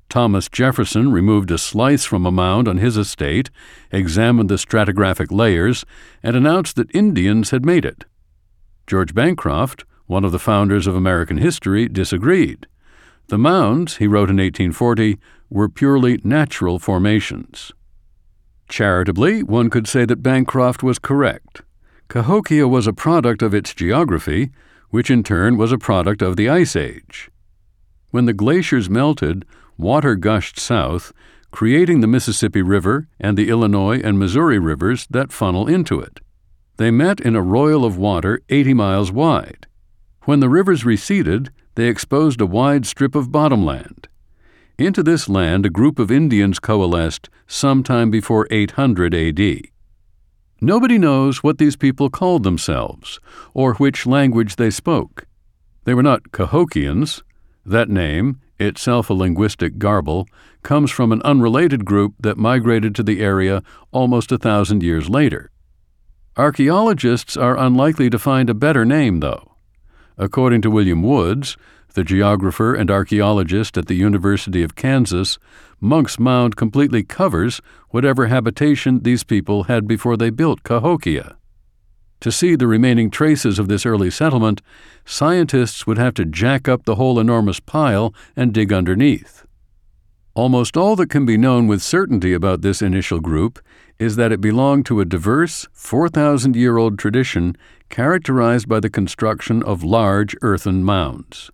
Thomas Jefferson removed a slice from a mound on his estate, examined the stratigraphic layers, and announced that Indians had made it. George Bancroft, one of the founders of American history, disagreed. The mounds, he wrote in 1840, were purely natural formations. Charitably, one could say that Bancroft was correct. Cahokia was a product of its geography, which in turn was a product of the Ice Age. When the glaciers melted, water gushed south, creating the Mississippi River and the Illinois and Missouri rivers that funnel into it. They met in a royal of water 80 miles wide. When the rivers receded, they exposed a wide strip of bottomland. Into this land a group of Indians coalesced sometime before 800 A.D. Nobody knows what these people called themselves or which language they spoke. They were not Cahokians. That name, itself a linguistic garble, comes from an unrelated group that migrated to the area almost 1,000 years later. Archaeologists are unlikely to find a better name, though. According to William Woods, the geographer and archaeologist at the University of Kansas, Monk's Mound completely covers whatever habitation these people had before they built Cahokia. To see the remaining traces of this early settlement, scientists would have to jack up the whole enormous pile and dig underneath. Almost all that can be known with certainty about this initial group is that it belonged to a diverse, 4,000-year-old tradition characterized by the construction of large earthen mounds.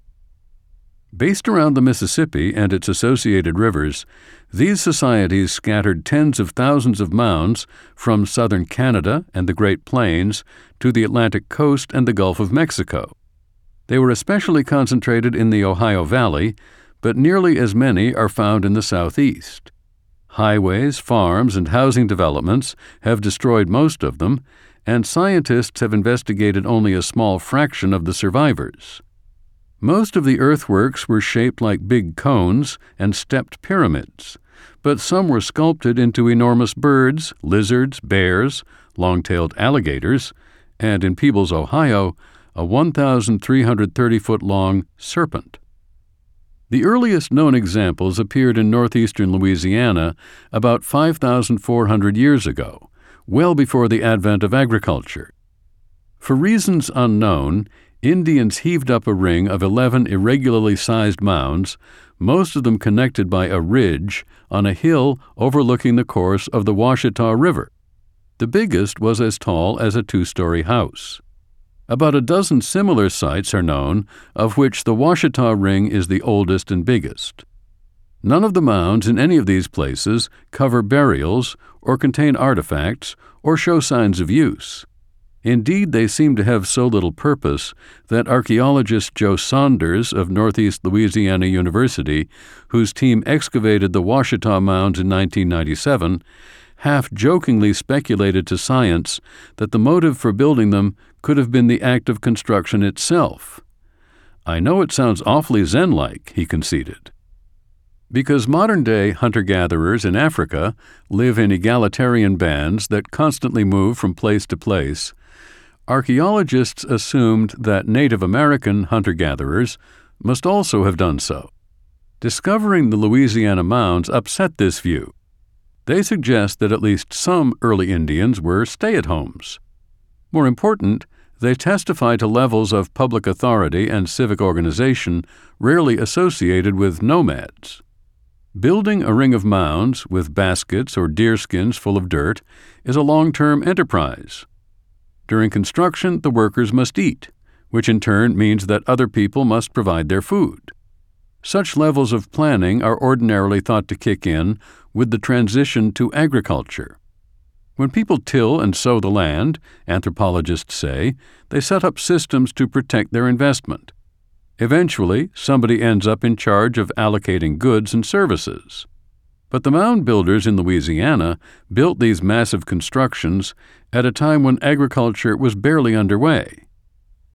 Based around the Mississippi and its associated rivers, these societies scattered tens of thousands of mounds from southern Canada and the Great Plains to the Atlantic coast and the Gulf of Mexico. They were especially concentrated in the Ohio Valley, but nearly as many are found in the southeast. Highways, farms, and housing developments have destroyed most of them, and scientists have investigated only a small fraction of the survivors. Most of the earthworks were shaped like big cones and stepped pyramids, but some were sculpted into enormous birds, lizards, bears, long-tailed alligators, and in Peebles, Ohio, a 1,330-foot-long serpent. The earliest known examples appeared in northeastern Louisiana about 5,400 years ago, well before the advent of agriculture. For reasons unknown, Indians heaved up a ring of 11 irregularly sized mounds, most of them connected by a ridge on a hill overlooking the course of the Washita River. The biggest was as tall as a 2-story house. About a dozen similar sites are known, of which the Washita Ring is the oldest and biggest. None of the mounds in any of these places cover burials or contain artifacts or show signs of use. Indeed, they seem to have so little purpose that archaeologist Joe Saunders of Northeast Louisiana University, whose team excavated the Washita Mounds in 1997, half-jokingly speculated to science that the motive for building them could have been the act of construction itself. "I know it sounds awfully Zen-like," he conceded. Because modern-day hunter-gatherers in Africa live in egalitarian bands that constantly move from place to place, archaeologists assumed that Native American hunter-gatherers must also have done so. Discovering the Louisiana mounds upset this view. They suggest that at least some early Indians were stay-at-homes. More important, they testify to levels of public authority and civic organization rarely associated with nomads. Building a ring of mounds with baskets or deerskins full of dirt is a long-term enterprise. During construction, the workers must eat, which in turn means that other people must provide their food. Such levels of planning are ordinarily thought to kick in with the transition to agriculture. When people till and sow the land, anthropologists say, they set up systems to protect their investment. Eventually, somebody ends up in charge of allocating goods and services. But the mound builders in Louisiana built these massive constructions at a time when agriculture was barely underway.